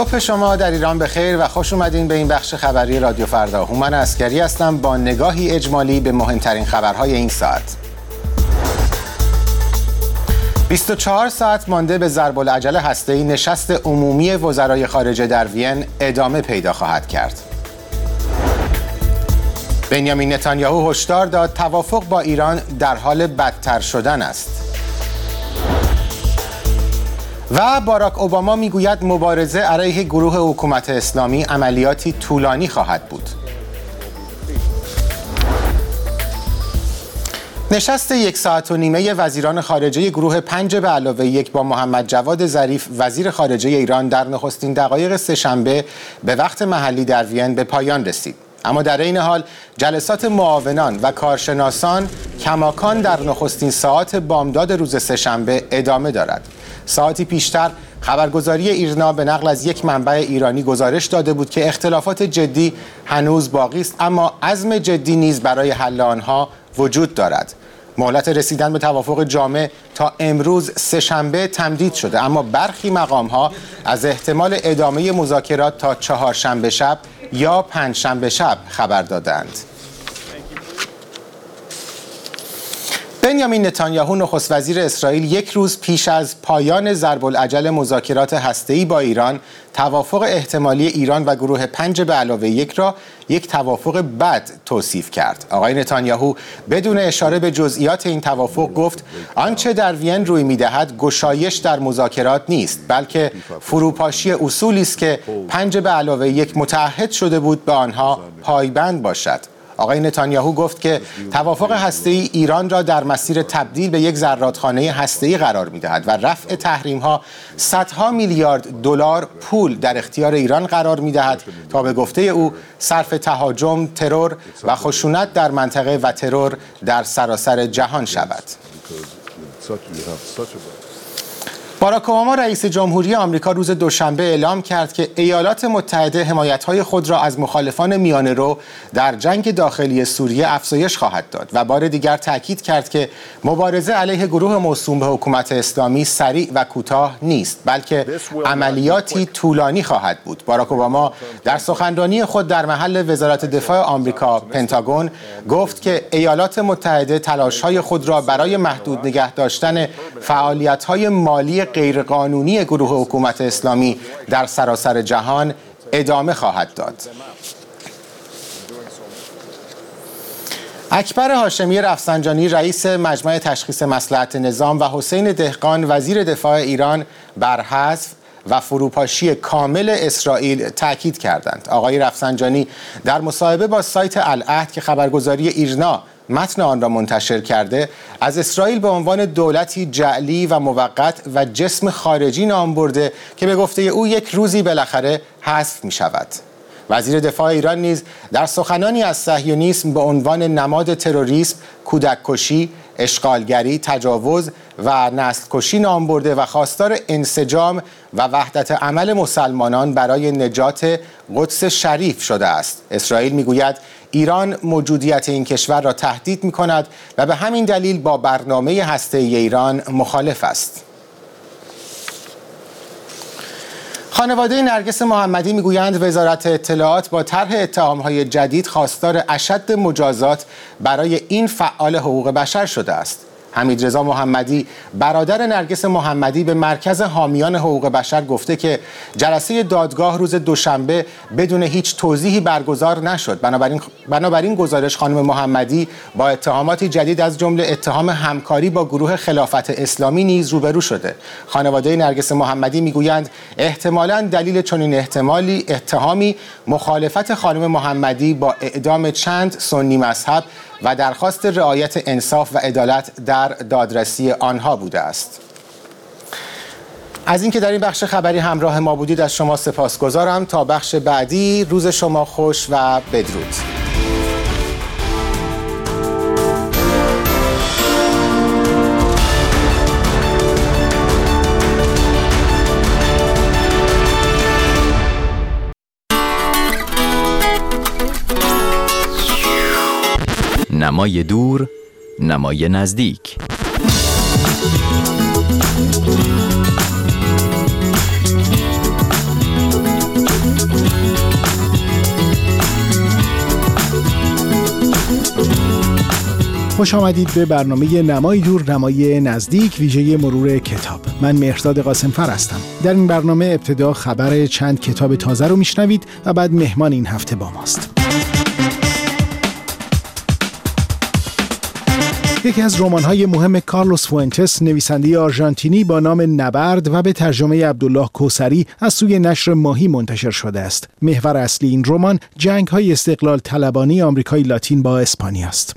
صبح شما در ایران بخیر و خوش اومدین به این بخش خبری رادیو فردا. هومن عسکری هستم با نگاهی اجمالی به مهمترین خبرهای این ساعت. 24 ساعت مانده به ضرب العجل هسته‌ای نشست عمومی وزرای خارجه در وین ادامه پیدا خواهد کرد. بنیامین نتانیاهو هشدار داد توافق با ایران در حال بدتر شدن است. و باراک اوباما میگوید مبارزه علیه گروه حکومت اسلامی عملیاتی طولانی خواهد بود. نشست 1 ساعت و نیمه وزیران خارجه گروه 5+1 با محمد جواد ظریف وزیر خارجه ایران در نخستین دقایق سه‌شنبه به وقت محلی در وین به پایان رسید. اما در این حال جلسات معاونان و کارشناسان کماکان در نخستین ساعات بامداد روز سه‌شنبه ادامه دارد. ساعتی پیشتر خبرگزاری ایرنا به نقل از یک منبع ایرانی گزارش داده بود که اختلافات جدی هنوز باقی است، اما عزم جدی نیز برای حل آنها وجود دارد. مهلت رسیدن به توافق جامع تا امروز سه‌شنبه تمدید شده، اما برخی مقام‌ها از احتمال ادامه مذاکرات تا چهارشنبه شب یا پنجشنبه شب خبر دادند. بنیامین نتانیاهو نخست وزیر اسرائیل 1 روز پیش از پایان ضرب العجل مذاکرات هسته‌ای با ایران توافق احتمالی ایران و گروه 5+1 را یک توافق بد توصیف کرد. آقای نتانیاهو بدون اشاره به جزئیات این توافق گفت آنچه در وین روی می‌دهد گشایش در مذاکرات نیست، بلکه فروپاشی اصولی است که 5+1 متعهد شده بود به آنها پایبند باشد. آقای نتانیاهو گفت که توافق هسته‌ای ایران را در مسیر تبدیل به یک زرادخانه هسته‌ای قرار می‌دهد و رفع تحریم‌ها صدها میلیارد دلار پول در اختیار ایران قرار می‌دهد تا به گفته او صرف تهاجم، ترور و خشونت در منطقه و ترور در سراسر جهان شود. باراک اوباما رئیس جمهوری آمریکا روز دوشنبه اعلام کرد که ایالات متحده حمایت‌های خود را از مخالفان میانه‌رو در جنگ داخلی سوریه افزایش خواهد داد و بار دیگر تاکید کرد که مبارزه علیه گروه موسوم به حکومت اسلامی سریع و کوتاه نیست، بلکه عملیاتی طولانی خواهد بود. باراک اوباما در سخنرانی خود در محل وزارت دفاع آمریکا پنتاگون گفت که ایالات متحده تلاش‌های خود را برای محدود نگه داشتن فعالیت‌های مالی غیرقانونی گروه حکومت اسلامی در سراسر جهان ادامه خواهد داد. اکبر هاشمی رفسنجانی رئیس مجمع تشخیص مصلحت نظام و حسین دهقان وزیر دفاع ایران بر حذف و فروپاشی کامل اسرائیل تاکید کردند. آقای رفسنجانی در مصاحبه با سایت العهد که خبرگزاری ایرنا متن آن را منتشر کرده، از اسرائیل به عنوان دولتی جعلی و موقت و جسم خارجی نام برده که به گفته او یک روزی بالاخره حذف می شود. وزیر دفاع ایران نیز در سخنانی از صهیونیسم به عنوان نماد تروریسم، کودک‌کشی، اشغالگری، تجاوز و نسل‌کشی نام برده و خواستار انسجام و وحدت عمل مسلمانان برای نجات قدس شریف شده است. اسرائیل میگوید ایران موجودیت این کشور را تهدید می‌کند و به همین دلیل با برنامه هسته‌ای ایران مخالف است. خانواده نرگس محمدی میگویند وزارت اطلاعات با طرح اتهام‌های جدید خواستار اشد مجازات برای این فعال حقوق بشر شده است. حمیدرضا محمدی برادر نرگس محمدی به مرکز حامیان حقوق بشر گفته که جلسه دادگاه روز دوشنبه بدون هیچ توضیحی برگزار نشد. بنابراین گزارش خانم محمدی با اتهاماتی جدید از جمله اتهام همکاری با گروه خلافت اسلامی نیز روبرو شده. خانواده نرگس محمدی میگویند احتمالاً دلیل چنین اتهامی مخالفت خانم محمدی با اعدام چند سنی مذهب و درخواست رعایت انصاف و عدالت در دادرسی آنها بوده است. از اینکه در این بخش خبری همراه ما بودید از شما سپاسگزارم. تا بخش بعدی روز شما خوش و بدرود. نمای دور، نمای نزدیک. خوش آمدید به برنامه نمای دور نمای نزدیک ویژه مرور کتاب. من مهرداد قاسمفر هستم. در این برنامه ابتدا خبر چند کتاب تازه رو میشنوید و بعد مهمان این هفته با ماست. یکی از رمان‌های مهم کارلوس فوئنتس، نویسنده آرژانتینی با نام نبرد و به ترجمه عبدالله کوثری از سوی نشر ماهی منتشر شده است. محور اصلی این رمان جنگ‌های استقلال طلبانی آمریکای لاتین با اسپانیا است.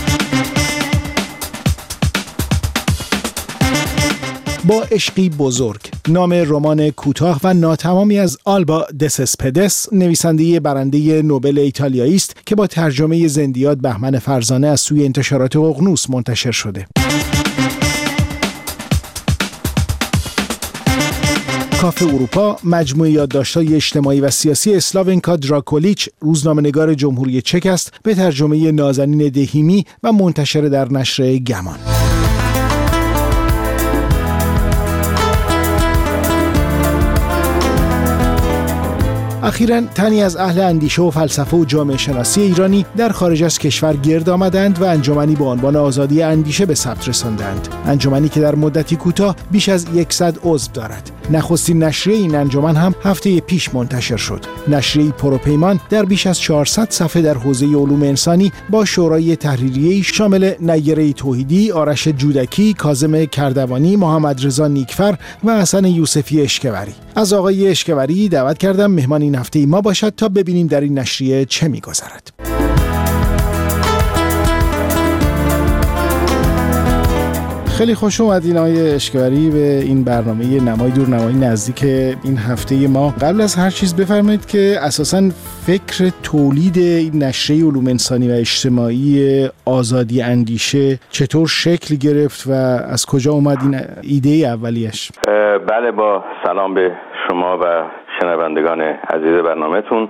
با عشقی بزرگ، نام رمان کوتاه و ناتمامی از آلبا دسپدس، نویسنده برنده نوبل ایتالیایی است که با ترجمه زندیات بهمن فرزانه از سوی انتشارات ققنوس منتشر شده. کافه اروپا، مجموعه یادداشت‌های اجتماعی و سیاسی اسلاونکا دراکولیچ، روزنامه‌نگار جمهوری چک است، به ترجمه نازنین دهیمی و منتشر در نشر گمان. اخیراً تنی از اهل اندیشه و فلسفه و جامعه شناسی ایرانی در خارج از کشور گرد آمدند و انجمنی با عنوان آزادی اندیشه به ثبت رساندند. انجمنی که در مدتی کوتاه بیش از 100 عضو دارد. نخستین نشریه این انجمن هم هفته پیش منتشر شد. نشریه پروپیمان در بیش از 400 صفحه در حوزه علوم انسانی با شورای تحریریه‌ای شامل نیره توحیدی، آرش جودکی، کاظم کردوانی، محمد رضا نیکفر و حسن یوسفی اشکوری. از آقای اشکوری دعوت کردم مهمان این هفته ما باشد تا ببینیم در این نشریه چه می‌گذرد. خیلی خوش اومدین آقای اشکوری به این برنامه نمای دور نمای نزدیک این هفته ما. قبل از هر چیز بفرمایید که اساساً فکر تولید این نشریه علوم انسانی و اجتماعی آزادی اندیشه چطور شکل گرفت و از کجا اومد این ایده اولیش؟ بله، با سلام به شما و شنوندگان عزیز برنامه‌تون.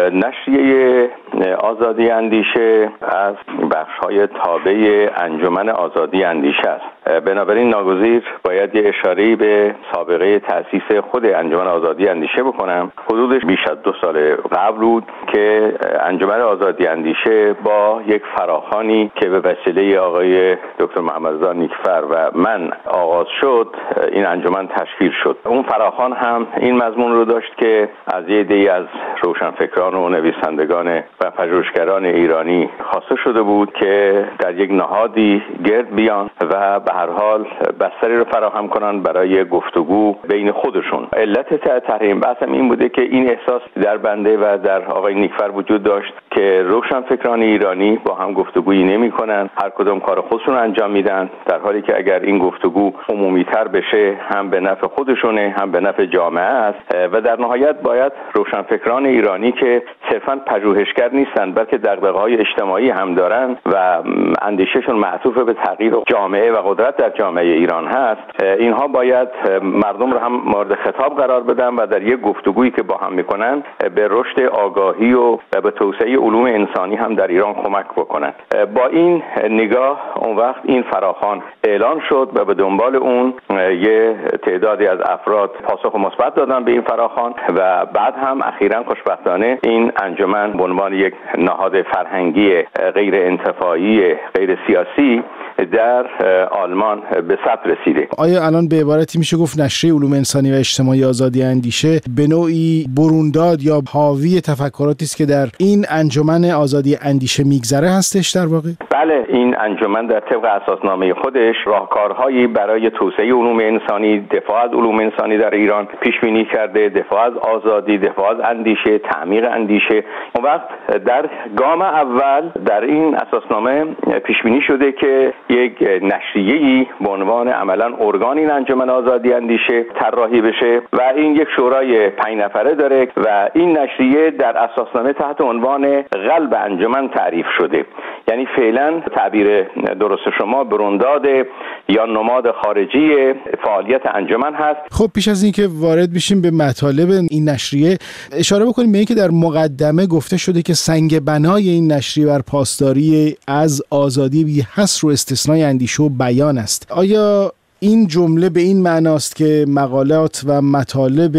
نشریه آزادی اندیشه از بخش‌های تابع انجمن آزادی اندیشه است. بنابراین ناگزیر باید یه اشاره‌ای به سابقه تأسیس خود انجمن آزادی اندیشه بکنم. حدودش بیش از 2 سال قبل بود که انجمن آزادی اندیشه با یک فراخوانی که به وسیله آقای دکتر محمد رضا نیکفر و من آغاز شد، این انجمن تشکیل شد. اون فراخوان هم این مضمون رو داشت که از یه عده‌ای از روشنفکران و نویسندگان و پژوهشگران ایرانی خواسته شده بود که در یک نهادی گرد بیان و به هر حال بستری رو فراهم کنن برای گفتگو بین خودشون. علت تحریم بحثم این بوده که این احساس در بنده و در آقای نیکفر وجود داشت که روشنفکران ایرانی با هم گفتگویی نمی‌کنن، هر کدوم کار خودشون انجام میدن، در حالی که اگر این گفتگو عمومی‌تر بشه هم به نفع خودشونه هم به نفع جامعه است و در نهایت باید روشنفکران ایرانی که صرفاً پژوهشگر نیستن بلکه دغدغه‌های اجتماعی هم دارن و اندیشهشون معطوف به تغییر جامعه و قدرت در جامعه ایران هست، اینها باید مردم رو هم مورد خطاب قرار بدن و در یک گفتگویی که با هم میکنن به رشد آگاهی و به توسعه علوم انسانی هم در ایران کمک بکنن. با این نگاه اون وقت این فراخوان اعلان شد و به دنبال اون یه تعدادی از افراد پاسخ مثبت دادن به این فراخوان و بعد هم اخیراً خوشبختانه این انجمن به عنوان یک نهاد فرهنگی غیر انتفاعی غیر سیاسی در آلمان به ثبت رسیده. آیا الان به عبارتی میشه گفت نشریه علوم انسانی و اجتماعی آزادی اندیشه به نوعی برونداد یا حاوی تفکراتی است که در این انجمن آزادی اندیشه میگذره هستش در واقع؟ بله، این انجمن در طبق اساسنامه خودش راهکارهایی برای توسعه علوم انسانی، دفاع از علوم انسانی در ایران پیش بینی کرده، دفاع از آزادی، دفاع از اندیشه، تعمیق اندیشه. اون وقت در گام اول در این اساسنامه پیش بینی شده که یک نشریه‌ای به عنوان عملاً ارگان این انجمن آزادی اندیشه طراحی بشه و این یک شورای 5 نفره داره و این نشریه در اساسنامه تحت عنوان قلب انجمن تعریف شده. یعنی فعلا تعبیر درست شما برونداد یا نماد خارجی فعالیت انجمن هست. خب پیش از اینکه وارد بشیم به مطالب این نشریه اشاره بکنیم به اینکه در مقدمه گفته شده که سنگ بنای این نشریه بر پاسداری از آزادی بی حصر و استثنای اندیشه و بیان است. آیا این جمله به این معناست که مقالات و مطالب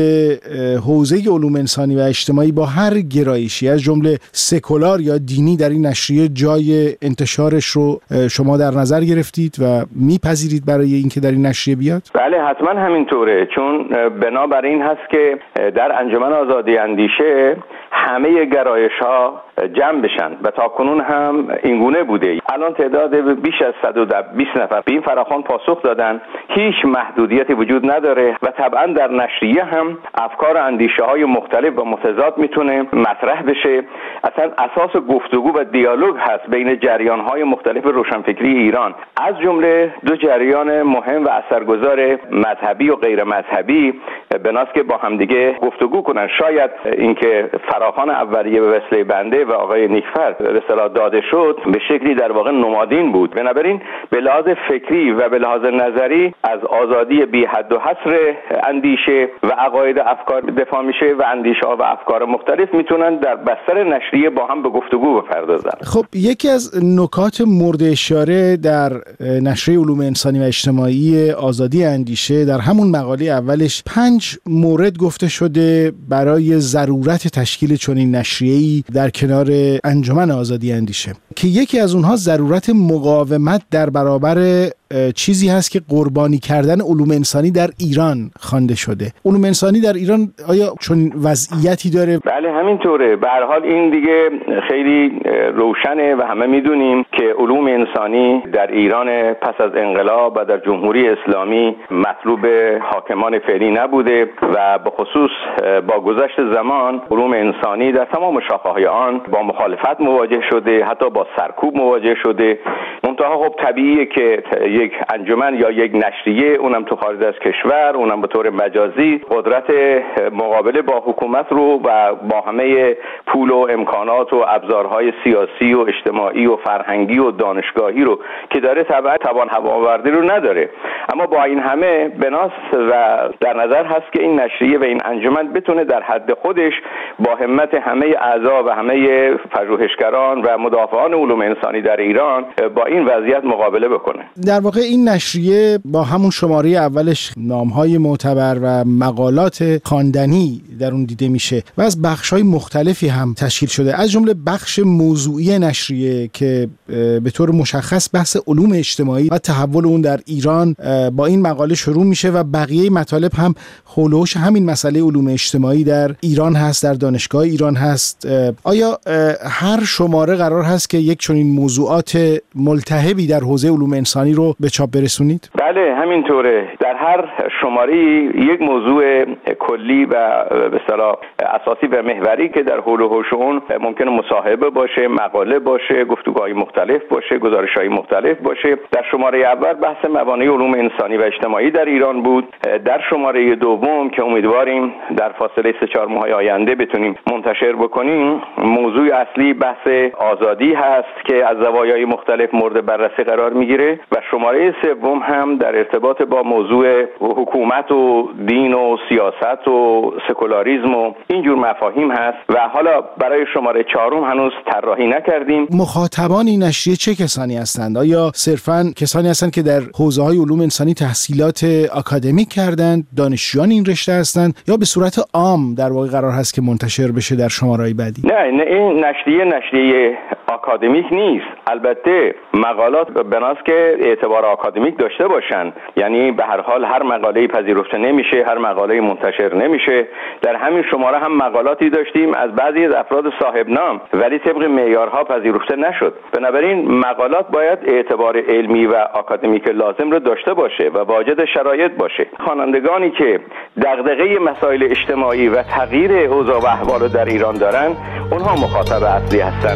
حوزه علوم انسانی و اجتماعی با هر گرایشی از جمله سکولار یا دینی در این نشریه جای انتشارش رو شما در نظر گرفتید و میپذیرید برای اینکه در این نشریه بیاد؟ بله حتما همینطوره، چون بنابر این هست که در انجمن آزادی اندیشه همه گرایش ها جمع بشن و تا کنون هم اینگونه بوده. الان تعداد بیش از 120 نفر به این فراخوان پاسخ دادن، هیچ محدودیتی وجود نداره و طبعا در نشریه هم افکار اندیشه های مختلف و متضاد میتونه مطرح بشه. اصلا اساس گفتگو و دیالوگ هست بین جریان های مختلف روشنفکری ایران، از جمله دو جریان مهم و اثرگذار مذهبی و غیر مذهبی، بناست که با همدیگه گفتگو کنن. شاید اینکه فراخوان اولیه به وسیله بنده و آقای نیکفر به اصطلاح داده شد به شکلی در واقع نمادین بود. بنابراین به لحاظ فکری و به لحاظ نظری از آزادی بی حد و حصر اندیشه و عقاید افکار دفاع میشه و اندیشه ها و افکار مختلف میتونن در بستر نشریه با هم به گفتگو بپردازن. خب یکی از نکات مورد اشاره در نشریه علوم انسانی و اجتماعی آزادی اندیشه در همون مقاله اولش 5 مورد گفته شده برای ضرورت تشکیل چنین نشریه‌ای در کنار انجمن آزادی اندیشه، که یکی از اونها ضرورت مقاومت در برابر چیزی هست که قربانی کردن علوم انسانی در ایران خوانده شده. علوم انسانی در ایران آیا چون وضعیتی داره؟ بله همینطوره. به هر حال این دیگه خیلی روشنه و همه میدونیم که علوم انسانی در ایران پس از انقلاب و در جمهوری اسلامی مطلوب حاکمان فعلی نبوده و به خصوص با گذشت زمان علوم انسانی در تمام شاخه‌های آن با مخالفت مواجه شده، حتی با سرکوب مواجه شده. منتها خب طبیعیه که یک انجمن یا یک نشریه، اونم تو خارج از کشور، اونم به طور مجازی، قدرت مقابله با حکومت رو و با همه پول و امکانات و ابزارهای سیاسی و اجتماعی و فرهنگی و دانشگاهی رو که داره طبعا توان هوآوردی رو نداره. اما با این همه بناس و در نظر هست که این نشریه و این انجمن بتونه در حد خودش با همت همه اعضا و همه پژوهشگران و مدافعان علوم انسانی در ایران با این وضعیت مقابله بکنه. در واقع این نشریه با همون شماره اولش نام‌های معتبر و مقالات خواندنی در اون دیده میشه و از بخش‌های مختلفی هم تشکیل شده، از جمله بخش موضوعی نشریه که به طور مشخص بحث علوم اجتماعی و تحول اون در ایران با این مقاله شروع میشه و بقیه مطالب هم حول و حوش همین مسئله علوم اجتماعی در ایران هست، در دانشگاه ایران هست. آیا هر شماره قرار هست که یک چنین موضوعات ملتهبی در حوزه علوم انسانی رو به چاپ برسونید؟ بله همینطوره. در هر شماره یک موضوع کلی و به اصطلاح اساسی و محوری که در حول و حوش اون ممکنه مصاحبه باشه، مقاله باشه، گفتگوهای مختلف باشه، گزارش‌های مختلف باشه. در شماره اول بحث موانع علوم انسانی و اجتماعی در ایران بود. در شماره دوم که امیدواریم در فاصله 3-4 ماه آینده بتونیم منتشر بکنیم، موضوع اصلی بحث آزادی هست که از زوایای مختلف مورد بررسی قرار میگیره و شماره سوم هم در ارتباط با موضوع حکومت و دین و سیاست و سکولاریسم و اینجور مفاهیم هست و حالا برای شماره 4 هنوز طراحی نکردیم. مخاطبان این نشریه چه کسانی هستند؟ آیا صرفاً کسانی هستند که در حوزه‌های علوم انسانی تحصیلات آکادمیک کردند، دانشجویان این رشته هستند، یا به صورت عام در واقع قرار هست که منتشر بشه در شماره‌های بعدی؟ نه این نشریه آکادمیک نیست. البته مقالات بناس که اعتبار آکادمیک داشته باشن، یعنی به هر حال هر مقاله پذیرفته نمیشه، هر مقاله منتشر نمیشه. در همین شماره هم مقالاتی داشتیم از بعضی از افراد صاحب نام ولی طبق معیارها پذیرفته نشد. بنابراین مقالات باید اعتبار علمی و آکادمیک لازم رو داشته باشه و واجد شرایط باشه. خوانندگانی که دغدغه مسائل اجتماعی و تغییر اوضاع و احوال در ایران دارن، اونها مخاطب اصلی هستند.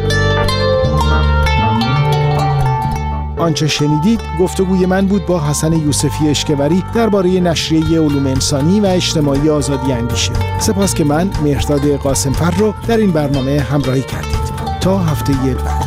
آنچه شنیدید گفتگوی من بود با حسن یوسفی اشکوری درباره نشریه علوم انسانی و اجتماعی آزادی اندیشه. سپاس که من مهرداد قاسمفر رو در این برنامه همراهی کردید. تا هفته بعد.